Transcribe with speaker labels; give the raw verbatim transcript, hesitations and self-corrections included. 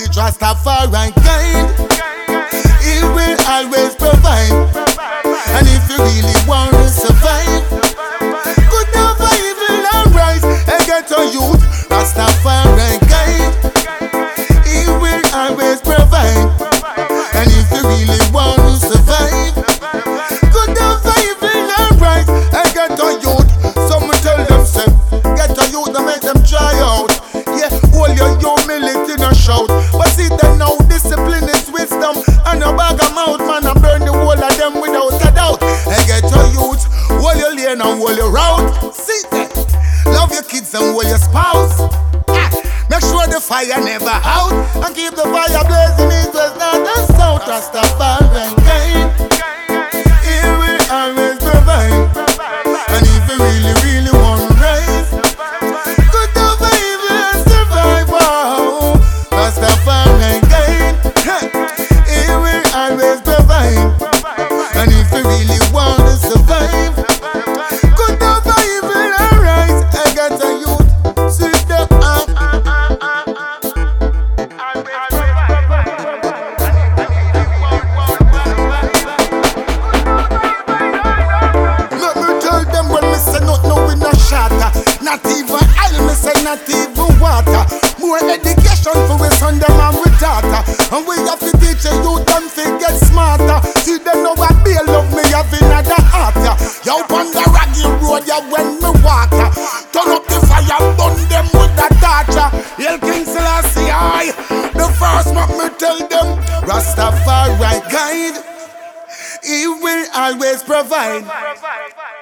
Speaker 1: knowledge, Rastafari guide. He will always provide. And if you really want to survive, good never evil and rise. And get a youth, Rastafari guide. He will always provide. And if you really want to survive, good never evil and rise. And get a youth, some tell them say, get a youth and make them try out. Yeah, hold your humility and shout. But see them now, discipline is wisdom. And a bag of mouth, man, I burn the whole of them without a doubt. And get a youth, hold your lane and hold your route. See that, love your kids and hold your spouse. Ah, make sure the fire never out. And keep the fire blazing east, west, north and south. Rastafari guide. He will always provide. And if you really, really want to rise, good over evil and survive. Wow, Rastafari guide. He will always provide. And if you really want to survive, good over evil and rise. I got a youth, sit down. Let me tell them when me say not no we no shatter. Not even oil, me say not even water. More education for we son them and we daughter. And we have to teach the youth them to get smarter. See them know what they love me having another heart. Yeah. Yo on the raggy road, yeah, when me walk. Yeah. Turn up the fire, burn them with the torture. Hail King Selassie, I. The first make me tell them, Rastafari guide. He will always provide.